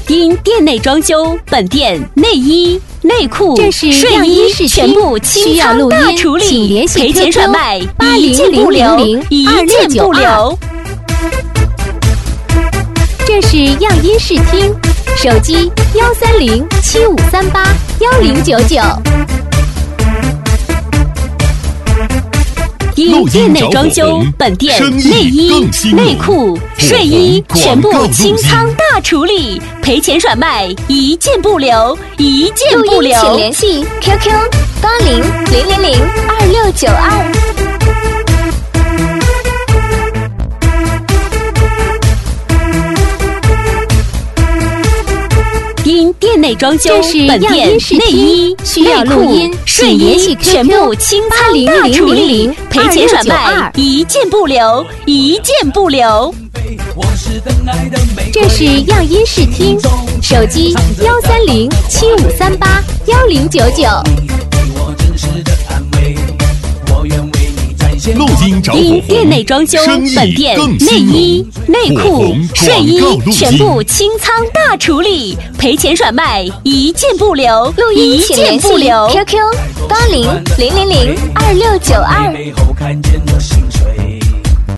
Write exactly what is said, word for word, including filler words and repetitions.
因店内装修，本店内衣、内裤、睡衣全部清仓大处理，赔钱甩卖，一件不留，一件不留。 这是样音视听，手机幺三零七五三八幺零九九。 因店内装修，本店内衣、内裤、睡衣全部清仓大处理，赔钱甩卖，一件不留，一件不留。 请联系 Q Q 八零零零零二六九二。 因店内装修，本店内衣、内裤、睡衣全部清仓大处理，赔钱甩卖，一件不留，一件不留。 这是样音视听，手机幺三零七五三八幺零九九。 录音找因店内装修，本店内衣、内裤、睡衣全部清仓大处理，赔钱甩卖，一件不留，一件不留。 Q Q 八零零零零二六九二。